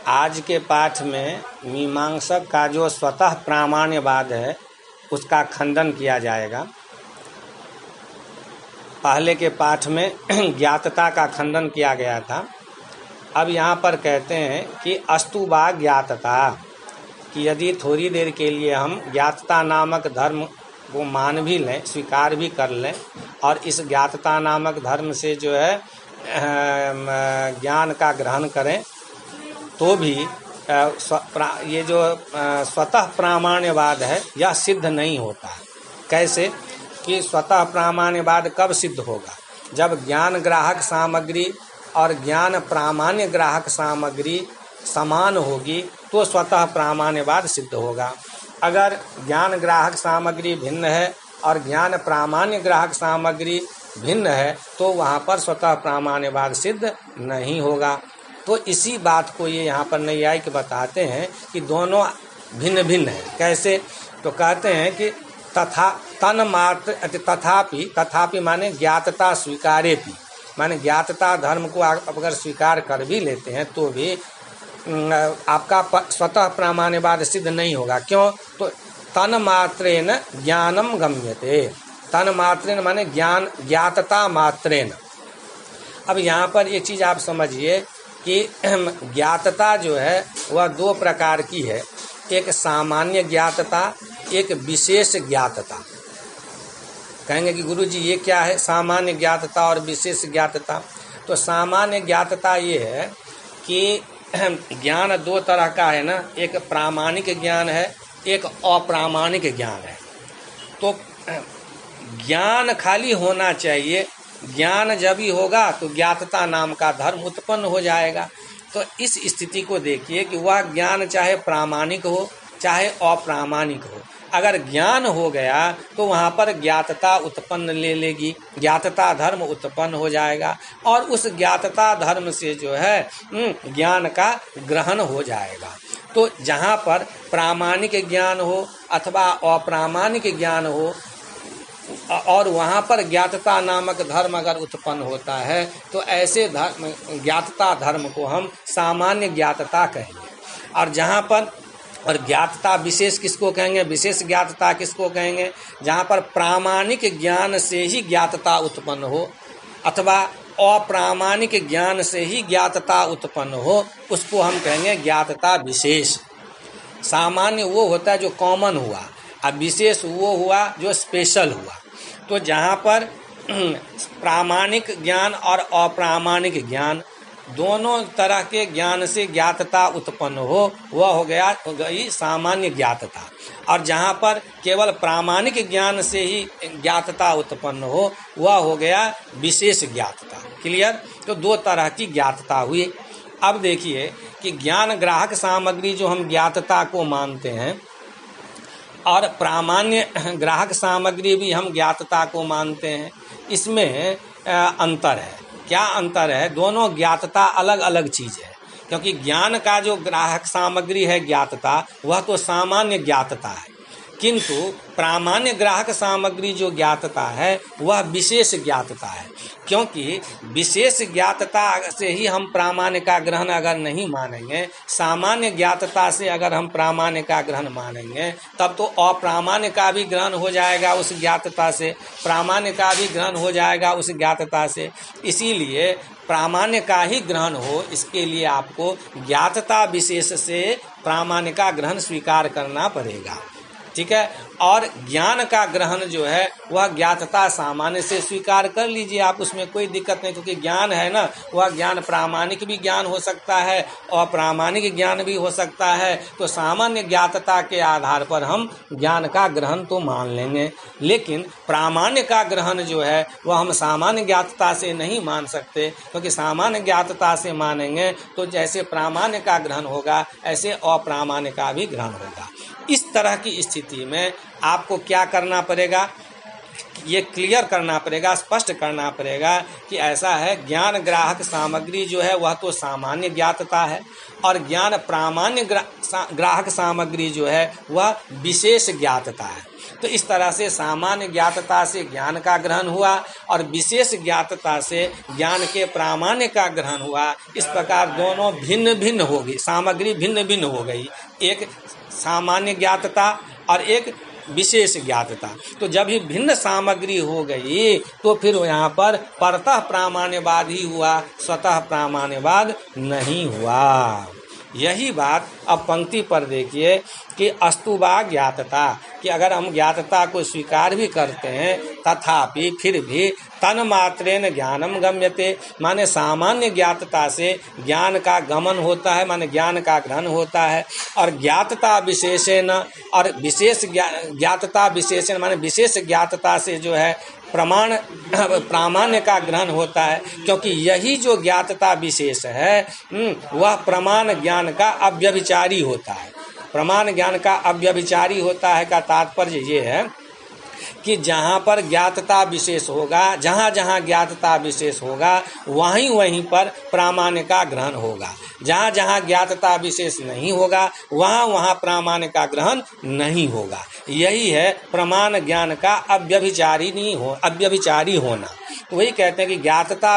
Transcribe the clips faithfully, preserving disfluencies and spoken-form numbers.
आज के पाठ में मीमांसक का जो स्वतः प्रामाण्यवाद है उसका खंडन किया जाएगा। पहले के पाठ में ज्ञातता का खंडन किया गया था। अब यहाँ पर कहते हैं कि अस्तु वा ज्ञातता, कि यदि थोड़ी देर के लिए हम ज्ञातता नामक धर्म को मान भी लें, स्वीकार भी कर लें, और इस ज्ञातता नामक धर्म से जो है ज्ञान का ग्रहण करें, तो भी ये जो स्वतः प्रामाण्यवाद है यह सिद्ध नहीं होता। कैसे कि स्वतः प्रामाण्यवाद कब सिद्ध होगा? जब ज्ञान ग्राहक सामग्री और ज्ञान प्रामाण्य ग्राहक सामग्री समान होगी तो स्वतः प्रामाण्यवाद सिद्ध होगा। अगर ज्ञान ग्राहक सामग्री भिन्न है और ज्ञान प्रामाण्य ग्राहक सामग्री भिन्न है तो वहाँ पर स्वतः प्रामाण्यवाद सिद्ध नहीं होगा। तो इसी बात को ये यहाँ पर नैयायिक बताते हैं कि दोनों भिन्न भिन्न है। कैसे? तो कहते हैं कि तथा तन मात्र तथापि, तथापि माने ज्ञातता स्वीकारे भी, माने ज्ञातता धर्म को अगर स्वीकार कर भी लेते हैं तो भी आपका स्वतः प्रामाण्यवाद सिद्ध नहीं होगा। क्यों? तो तन मात्रेन ज्ञानम गम्यते, तन मात्रेन माने ज्ञान, ज्ञातता मात्रेन। अब यहाँ पर ये चीज़ आप समझिए कि ज्ञातता जो है वह दो प्रकार की है, एक सामान्य ज्ञातता, एक विशेष ज्ञातता। कहेंगे कि गुरुजी ये क्या है सामान्य ज्ञातता और विशेष ज्ञातता? तो सामान्य ज्ञातता ये है कि ज्ञान दो तरह का है ना, एक प्रामाणिक ज्ञान है, एक अप्रामाणिक ज्ञान है। तो ज्ञान खाली होना चाहिए, ज्ञान जब ही होगा तो ज्ञातता नाम का धर्म उत्पन्न हो जाएगा। तो इस स्थिति को देखिए कि वह ज्ञान चाहे प्रामाणिक हो चाहे अप्रामाणिक हो, अगर ज्ञान हो गया तो वहाँ पर ज्ञातता उत्पन्न ले लेगी, ज्ञातता धर्म उत्पन्न हो जाएगा और उस ज्ञातता धर्म से जो है ज्ञान का ग्रहण हो जाएगा। तो जहाँ पर प्रामाणिक ज्ञान हो अथवा अप्रामाणिक ज्ञान हो और वहाँ पर ज्ञातता नामक धर्म अगर उत्पन्न होता है तो ऐसे धर्म, ज्ञातता धर्म को हम सामान्य ज्ञातता कहेंगे। और जहाँ पर और ज्ञातता विशेष किसको कहेंगे? विशेष ज्ञातता किसको कहेंगे? जहाँ पर प्रामाणिक ज्ञान से ही ज्ञातता उत्पन्न हो अथवा अप्रामाणिक ज्ञान से ही ज्ञातता उत्पन्न हो, उसको हम कहेंगे ज्ञातता विशेष। सामान्य वो होता है जो कॉमन हुआ, अब विशेष वो हुआ जो स्पेशल हुआ। तो जहाँ पर प्रामाणिक ज्ञान और अप्रामाणिक ज्ञान दोनों तरह के ज्ञान से ज्ञातता उत्पन्न हो, वह हो गया हो गई सामान्य ज्ञातता। और जहाँ पर केवल प्रामाणिक ज्ञान से ही ज्ञातता उत्पन्न हो, वह हो गया विशेष ज्ञातता। क्लियर? तो दो तरह की ज्ञातता हुई। अब देखिए कि ज्ञान ग्राहक सामग्री जो हम ज्ञातता को मानते हैं और प्रामाण्य ग्राहक सामग्री भी हम ज्ञातता को मानते हैं, इसमें अंतर है। क्या अंतर है? दोनों ज्ञातता अलग अलग चीज़ है, क्योंकि ज्ञान का जो ग्राहक सामग्री है ज्ञातता, वह तो सामान्य ज्ञातता है, किंतु प्रामाण्य ग्राहक सामग्री जो ज्ञातता है वह विशेष ज्ञातता है। क्योंकि विशेष ज्ञातता से ही हम प्रामाण्य का ग्रहण अगर नहीं मानेंगे, सामान्य ज्ञातता से अगर हम प्रामाण्य का ग्रहण मानेंगे, तब तो अप्रामाण्य का भी ग्रहण हो जाएगा उस ज्ञातता से, प्रामाण्य का भी ग्रहण हो जाएगा उस ज्ञातता से। इसीलिए प्रामाण्य का ही ग्रहण हो, इसके लिए आपको ज्ञातता विशेष से प्रामाण्य का ग्रहण स्वीकार करना पड़ेगा। ठीक है? और ज्ञान का ग्रहण जो है वह ज्ञातता सामान्य से स्वीकार कर लीजिए आप, उसमें कोई दिक्कत नहीं, क्योंकि ज्ञान है ना, वह ज्ञान प्रामाणिक भी ज्ञान हो सकता है और अप्रामाणिक ज्ञान भी हो सकता है। तो सामान्य ज्ञातता के आधार पर हम ज्ञान का ग्रहण तो मान लेंगे, लेकिन प्रामाण्य का ग्रहण जो है वह हम सामान्य ज्ञातता से नहीं मान सकते, क्योंकि सामान्य ज्ञातता से मानेंगे तो जैसे प्रामाण्य का ग्रहण होगा ऐसे अप्रामाण्य का भी ग्रहण होगा। इस तरह की स्थिति में आपको क्या करना पड़ेगा? ये क्लियर करना पड़ेगा, स्पष्ट करना पड़ेगा कि ऐसा है, ज्ञान ग्राहक सामग्री जो है वह तो सामान्य ज्ञातता है और ज्ञान प्रामाण्य ग्राहक सामग्री जो है वह विशेष ज्ञातता है। तो इस तरह से सामान्य ज्ञातता से ज्ञान का ग्रहण हुआ और विशेष ज्ञातता से ज्ञान के प्रामाण्य का ग्रहण हुआ। इस प्रकार दोनों भिन्न भिन्न हो गई, सामग्री भिन्न भिन्न हो गई, एक सामान्य ज्ञातता और एक विशेष ज्ञातता। तो जब ही भिन्न सामग्री हो गई तो फिर यहाँ पर परतः प्रामाण्यवाद ही हुआ, स्वतः प्रामाण्यवाद नहीं हुआ। यही बात अब पंक्ति पर देखिए कि अस्तुवा ज्ञातता, कि अगर हम ज्ञातता को स्वीकार भी करते हैं तथापि फिर भी तन मात्रेन ज्ञानम गम्यते, माने सामान्य ज्ञातता से ज्ञान का गमन होता है, माने ज्ञान का ग्रहण होता है। और ज्ञातता विशेषेण, और विशेष ज्ञातता विशेषण माने विशेष ज्ञातता से जो है प्रमाण प्रामाण्य का ग्रहण होता है, क्योंकि यही जो ज्ञातता विशेष है वह प्रमाण ज्ञान का अव्यभिचारी होता है। प्रमाण ज्ञान का अव्यभिचारी होता है का तात्पर्य ये है कि जहाँ पर ज्ञातता विशेष होगा, जहाँ जहाँ ज्ञातता विशेष होगा वहीं वहीं पर प्रामाण्य का ग्रहण होगा। जहाँ जहाँ ज्ञातता विशेष नहीं होगा वहाँ वहाँ प्रामाण्य का ग्रहण नहीं होगा। यही है प्रमाण ज्ञान का अव्यभिचारी नहीं हो अव्यभिचारी होना। वही कहते हैं कि ज्ञातता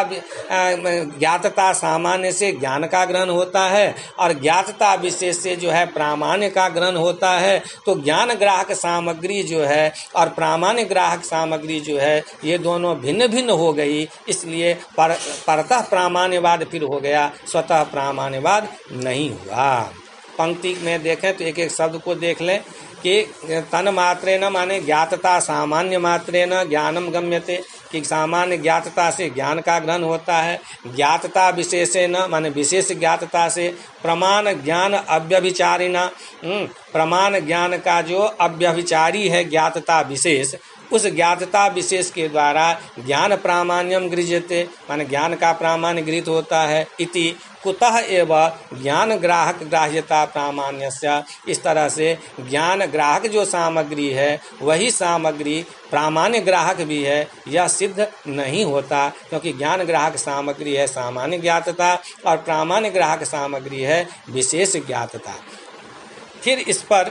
ज्ञातता सामान्य से ज्ञान का ग्रहण होता है और ज्ञातता विशेष से जो है प्रामाण्य का ग्रहण होता है। तो ज्ञान ग्राहक सामग्री जो है और प्रामाण्य ग्राहक सामग्री जो है ये दोनों भिन्न भिन्न हो गई, इसलिए पर, परतः प्रामाण्यवाद फिर हो गया, स्वतः प्रामाण्यवाद नहीं हुआ। पंक्ति में देखें तो एक एक शब्द को देख लें कि तन मात्रेन माने ज्ञातता सामान्य मात्रेन ज्ञानम गम्यते, कि सामान्य ज्ञातता से ज्ञान का ग्रहण होता है। ज्ञातता विशेषेण माने विशेष ज्ञातता से प्रमाण ज्ञान अव्यभिचारिणा, प्रमाण ज्ञान का जो अव्यभिचारी है ज्ञातता विशेष, उस ज्ञातता विशेष के द्वारा ज्ञान प्रामाण्यम गृह्यते, माने ज्ञान का प्रामाण्य गृहीत होता है। इति कुतः एव ज्ञान ग्राहक ग्राह्यता प्रामाण्यस्य, इस तरह से ज्ञान ग्राहक जो सामग्री है वही सामग्री प्रामाण्य ग्राहक भी है, यह सिद्ध नहीं होता, क्योंकि ज्ञान ग्राहक सामग्री है सामान्य ज्ञातता और प्रामाण्य ग्राहक सामग्री है विशेष ज्ञातता। फिर इस पर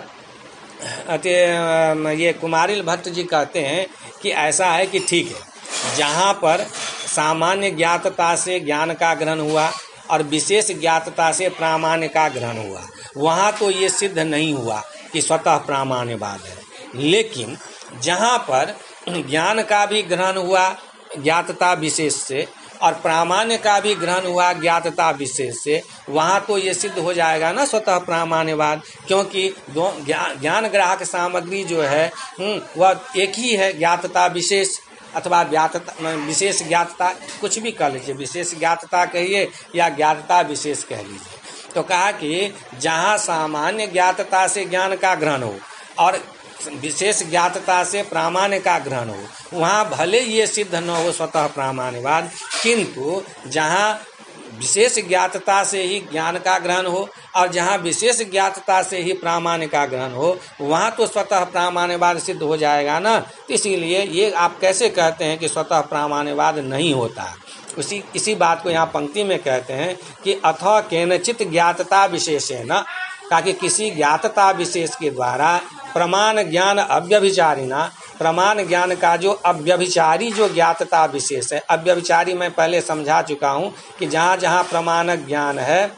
ये कुमारिल भट्ट जी कहते हैं कि ऐसा है कि ठीक है, जहाँ पर सामान्य ज्ञातता से ज्ञान का ग्रहण हुआ और विशेष ज्ञातता से प्रामाण्य का ग्रहण हुआ, वहाँ तो ये सिद्ध नहीं हुआ कि स्वतः प्रामाण्यवाद है। लेकिन जहाँ पर ज्ञान का भी ग्रहण हुआ ज्ञातता विशेष से और प्रामाण्य का भी ग्रहण हुआ ज्ञातता विशेष से, वहाँ तो ये सिद्ध हो जाएगा ना स्वतः प्रामाण्यवाद, क्योंकि दो ज्ञान ग्राहक सामग्री जो है वह एक ही है, ज्ञातता विशेष अथवा ज्ञातता विशेष ज्ञातता, कुछ भी कह लीजिए, विशेष ज्ञातता कहिए या ज्ञातता विशेष कह लीजिए। तो कहा कि जहाँ सामान्य ज्ञातता से ज्ञान का ग्रहण हो और विशेष ज्ञातता से प्रामाण्य का ग्रहण हो, वहाँ भले ये सिद्ध न हो स्वतः प्रामाण्यवाद, किंतु जहाँ विशेष ज्ञातता से ही ज्ञान का ग्रहण हो और जहाँ विशेष ज्ञातता से ही प्रामाण्य का ग्रहण हो, वहाँ तो स्वतः प्रामाण्यवाद सिद्ध हो जाएगा ना। तो इसीलिए ये आप कैसे कहते हैं कि स्वतः प्रामाण्यवाद नहीं होता। उसी इसी बात को यहाँ पंक्ति में कहते हैं कि अथवा केनचित ज्ञातता विशेषेण, ताकि किसी ज्ञातता विशेष के द्वारा प्रमाण ज्ञान अव्यभिचारिणा, प्रमाण ज्ञान का जो अव्यभिचारी जो ज्ञातता विशेष है, अव्यभिचारी मैं पहले समझा चुका हूँ कि जहाँ जहाँ प्रमाण ज्ञान है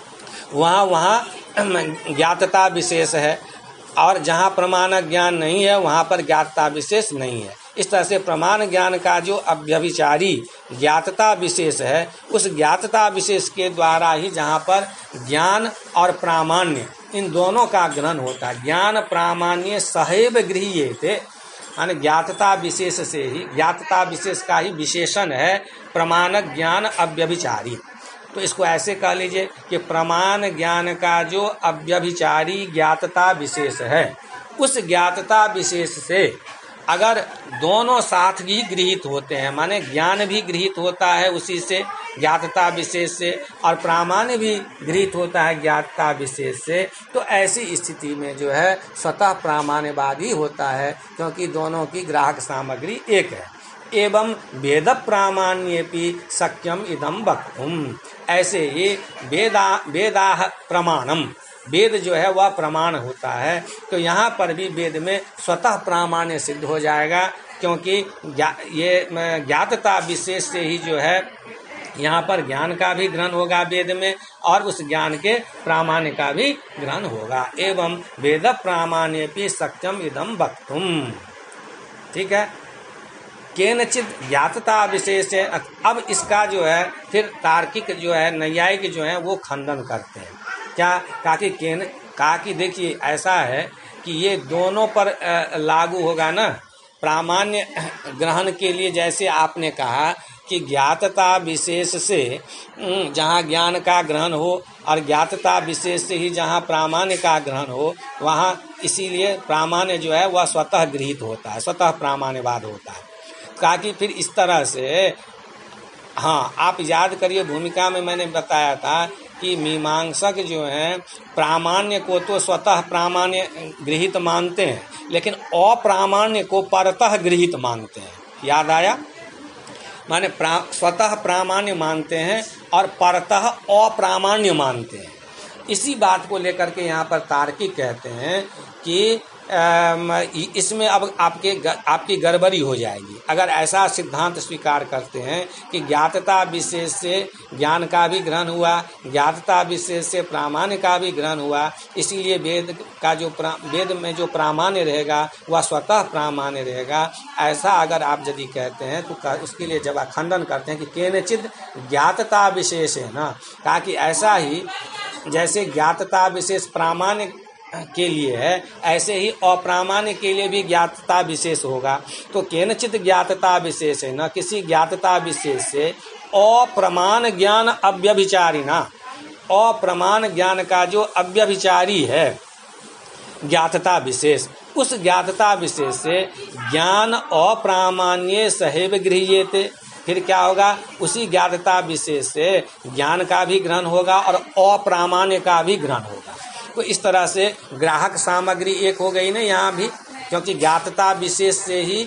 वहाँ वहाँ ज्ञातता विशेष है और जहाँ प्रमाण ज्ञान नहीं है वहाँ पर ज्ञातता विशेष नहीं है। इस तरह से प्रमाण ज्ञान का जो अव्यभिचारी ज्ञातता विशेष है, उस ज्ञातता विशेष के द्वारा ही जहाँ पर ज्ञान और प्रामाण्य इन दोनों का ग्रहण होता है। ज्ञान प्रामाण्य सहैव गृह्यते, माने ज्ञातता विशेष से ही, ज्ञातता विशेष का ही विशेषण है प्रमाण ज्ञान अव्यभिचारी। तो इसको ऐसे कह लीजिए कि प्रमाण ज्ञान का जो अव्यभिचारी ज्ञातता विशेष है, उस ज्ञातता विशेष से अगर दोनों साथ ही गृहीत होते हैं, माने ज्ञान भी गृहीत होता है उसी से ज्ञातता विशेष से और प्रामाण्य भी गृहीत होता है ज्ञातता विशेष से, तो ऐसी स्थिति में जो है स्वतः प्रामाण्यवाद ही होता है, क्योंकि दोनों की ग्राहक सामग्री एक है। एवं वेद प्रामाण्येपि शक्यम इदम वक्तुम, ऐसे ही वेदा वेदा प्रमाणम, वेद जो है वह प्रमाण होता है, तो यहाँ पर भी वेद में स्वतः प्रामाण्य सिद्ध हो जाएगा, क्योंकि ये ज्ञातता विशेष से ही जो है यहाँ पर ज्ञान का भी ग्रहण होगा वेद में, और उस ज्ञान के प्रामाण्य का भी ग्रहण होगा। एवं वेद प्रामाण्येपि शक्यम इदम वक्तुम, ठीक है। केनचित ज्ञातता विशेष है। अब इसका जो है फिर तार्किक जो है नैयायिक जो है वो खंडन करते हैं। क्या कहा कि केन कहा कि देखिए ऐसा है कि ये दोनों पर लागू होगा ना, प्रामाण्य ग्रहण के लिए जैसे आपने कहा कि ज्ञातता विशेष से जहाँ ज्ञान का ग्रहण हो और ज्ञातता विशेष से ही जहाँ प्रामाण्य का ग्रहण हो, वहाँ इसीलिए प्रामाण्य जो है वह स्वतः गृहीत होता है, स्वतः प्रामाण्यवाद होता है। कहा कि फिर इस तरह से, हाँ आप याद करिए भूमिका में मैंने बताया था कि मीमांसक जो हैं प्रामाण्य को तो स्वतः प्रामाण्य गृहीत मानते हैं, लेकिन अप्रामाण्य को परतः गृहीत मानते हैं। याद आया? माने प्रा, स्वतः प्रामाण्य मानते हैं और परतः अप्रामाण्य मानते हैं। इसी बात को लेकर के यहाँ पर तार्किक कहते हैं कि इसमें अब आपके आपकी गड़बड़ी हो जाएगी अगर ऐसा सिद्धांत स्वीकार करते हैं कि ज्ञातता विशेष से ज्ञान का भी ग्रहण हुआ, ज्ञातता विशेष से प्रामाण्य का भी ग्रहण हुआ, इसीलिए वेद का जो वेद में जो प्रामाण्य रहेगा वह स्वतः प्रामाण्य रहेगा। ऐसा अगर आप यदि कहते हैं तो उसके लिए जब खंडन करते हैं कि केनचित ज्ञातता विशेष है ना, कहा कि ऐसा ही जैसे ज्ञातता विशेष प्रामाण्य के लिए है, ऐसे ही अप्रामाण्य के लिए भी ज्ञातता विशेष होगा। तो केनचित ज्ञातता विशेष है न, किसी ज्ञातता विशेष से अप्रमाण ज्ञान अव्यभिचारी ना, अप्रमाण ज्ञान का जो अव्यभिचारी है ज्ञातता विशेष, उस ज्ञातता विशेष से ज्ञान अप्रामाण्य सहैव गृह्यते, फिर क्या होगा, उसी ज्ञातता विशेष से ज्ञान का भी ग्रहण होगा और अप्रामाण्य का भी ग्रहण होगा। तो इस तरह से ग्राहक सामग्री एक हो गई ना यहाँ भी, क्योंकि ज्ञातता विशेष से ही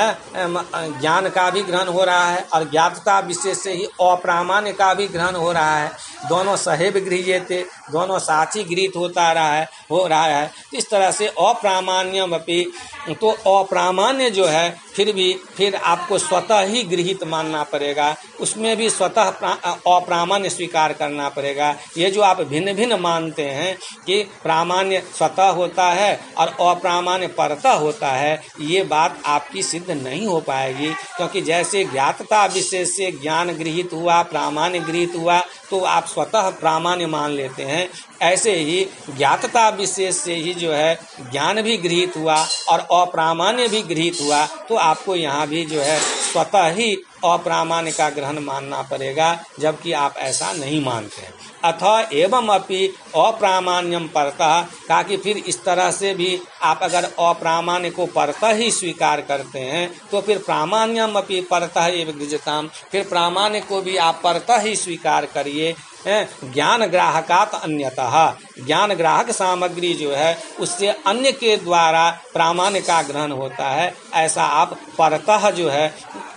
ज्ञान का भी ग्रहण हो रहा है और ज्ञातता विशेष से ही अप्रामाण्य का भी ग्रहण हो रहा है। दोनों सहैव गृह्यते, दोनों साथ ही गृहीत होता रहा है हो रहा है। तो इस तरह से अप्रामाण्यम अपि, तो अप्रामाण्य जो है फिर भी फिर आपको स्वतः ही गृहीत मानना पड़ेगा, उसमें भी स्वतः अप्रामाण्य स्वीकार करना पड़ेगा। ये जो आप भिन्न भिन्न मानते हैं कि प्रामाण्य स्वतः होता है और अप्रामाण्य परतः होता है, ये बात आपकी सिद्ध नहीं हो पाएगी, क्योंकि जैसे ज्ञातता विशेष से ज्ञान गृहीत हुआ, प्रामाण्य गृहीत हुआ, तो आप स्वतः प्रामाण्य मान लेते हैं, ऐसे ही ज्ञातता विशेष से ही जो है ज्ञान भी गृहीत हुआ और अप्रामाण्य भी गृहीत हुआ, तो आपको यहाँ भी जो है स्वतः ही अप्रामाण्य का ग्रहण मानना पड़ेगा, जबकि आप ऐसा नहीं मानते हैं। अथ एवं अपि अप्रामाण्यम परतः, कहा कि फिर इस तरह से भी आप अगर अप्रामाण्य को परतः ही स्वीकार करते हैं तो फिर प्रामाण्यम अपि परतः एव गृह्यताम, फिर प्रामाण्य को भी आप परतः ही स्वीकार करिए। ज्ञान ग्राहकात अन्यतः, ज्ञान ग्राहक सामग्री जो है उससे अन्य के द्वारा प्रामाण्य का ग्रहण होता है, ऐसा आप परतः जो है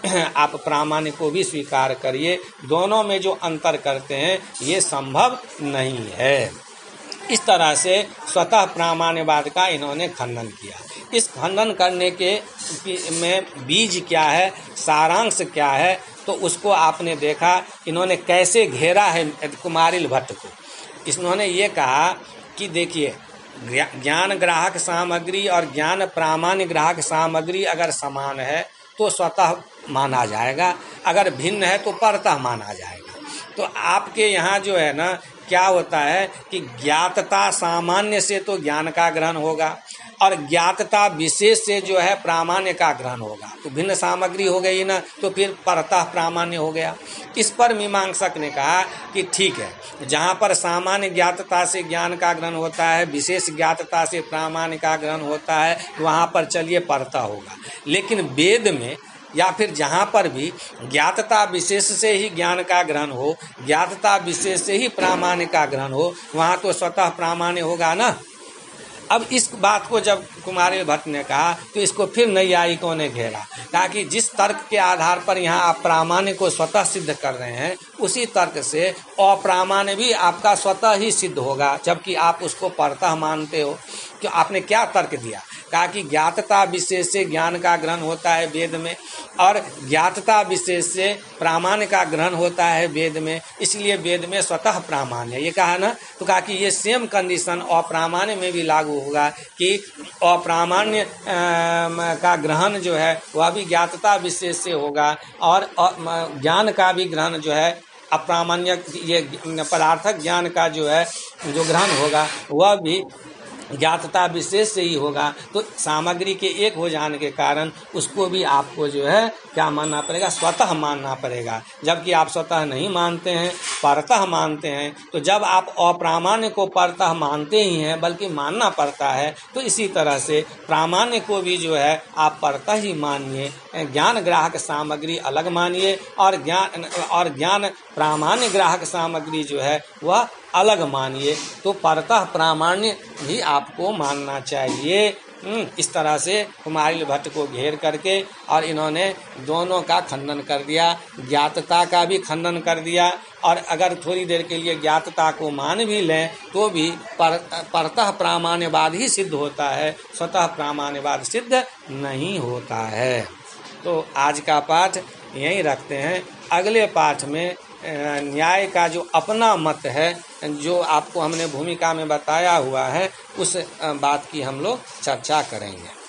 आप प्रामाण्य को भी स्वीकार करिए। दोनों में जो अंतर करते हैं ये संभव नहीं है। इस तरह से स्वतः प्रामाण्यवाद का इन्होंने खंडन किया। इस खंडन करने के में बीज क्या है, सारांश क्या है, तो उसको आपने देखा इन्होंने कैसे घेरा है कुमारिल भट्ट को। इन्होंने ये कहा कि देखिए ज्ञान ग्राहक सामग्री और ज्ञान प्रामाण्य ग्राहक सामग्री अगर समान है तो स्वतः माना जाएगा, अगर भिन्न है तो परतः माना जाएगा। तो आपके यहाँ जो है ना क्या होता है कि ज्ञातता सामान्य से तो ज्ञान का ग्रहण होगा और ज्ञातता विशेष से जो है प्रामाण्य का ग्रहण होगा, तो भिन्न सामग्री हो गई ना, तो फिर परतः प्रामाण्य हो गया। इस पर मीमांसक ने कहा कि ठीक है, जहाँ पर सामान्य ज्ञातता से ज्ञान का ग्रहण होता है, विशेष ज्ञातता से प्रामाण्य का ग्रहण होता है, वहाँ पर चलिए परतः होगा। लेकिन वेद में या फिर जहाँ पर भी ज्ञातता विशेष से ही ज्ञान का ग्रहण हो, ज्ञातता विशेष से ही प्रामाण्य का ग्रहण हो, वहाँ तो स्वतः प्रामाण्य होगा ना। अब इस बात को जब कुमारिल भट्ट ने कहा तो इसको फिर नैयायिकों ने घेरा, ताकि जिस तर्क के आधार पर यहाँ आप प्रामाण्य को स्वतः सिद्ध कर रहे हैं, उसी तर्क से अप्रामाण्य भी आपका स्वतः ही सिद्ध होगा, जबकि आप उसको परतः मानते हो। कि आपने क्या तर्क दिया? कहा कि ज्ञातता विशेष से ज्ञान का ग्रहण होता है वेद में, और ज्ञातता विशेष से प्रामाण्य का ग्रहण होता है वेद में, इसलिए वेद में स्वतः प्रामाण्य है। ये कहा ना, तो कहा कि ये सेम कंडीशन अप्रामाण्य में भी लागू होगा कि अप्रामाण्य का ग्रहण जो है वह भी ज्ञातता विशेष से होगा, और ज्ञान का भी ग्रहण जो है अप्रामाण्य, ये पदार्थक ज्ञान का जो है जो ग्रहण होगा वह भी ज्ञातता विशेष से ही होगा। तो सामग्री के एक हो जाने के कारण उसको भी आपको जो है क्या मानना पड़ेगा? स्वतः मानना पड़ेगा। जबकि आप स्वतः नहीं मानते हैं, परतः मानते हैं। तो जब आप अप्रामाण्य को परतः मानते ही हैं, बल्कि मानना पड़ता है, तो इसी तरह से प्रामाण्य को भी जो है आप परतः ही मानिए। ज्ञान ग्राहक सामग्री अलग मानिए, और ज्ञान और ज्ञान प्रामाण्य ग्राहक सामग्री जो है वह अलग मानिए। तो परतः प्रामाण्य भी आपको मानना चाहिए। इस तरह से कुमारिल भट्ट को घेर करके और इन्होंने दोनों का खंडन कर दिया, ज्ञातता का भी खंडन कर दिया। और अगर थोड़ी देर के लिए ज्ञातता को मान भी लें तो भी पर, परतः प्रामाण्यवाद ही सिद्ध होता है, स्वतः प्रामाण्यवाद सिद्ध नहीं होता है। तो आज का पाठ यहीं रखते हैं। अगले पाठ में न्याय का जो अपना मत है, जो आपको हमने भूमिका में बताया हुआ है, उस बात की हम लोग चर्चा करेंगे।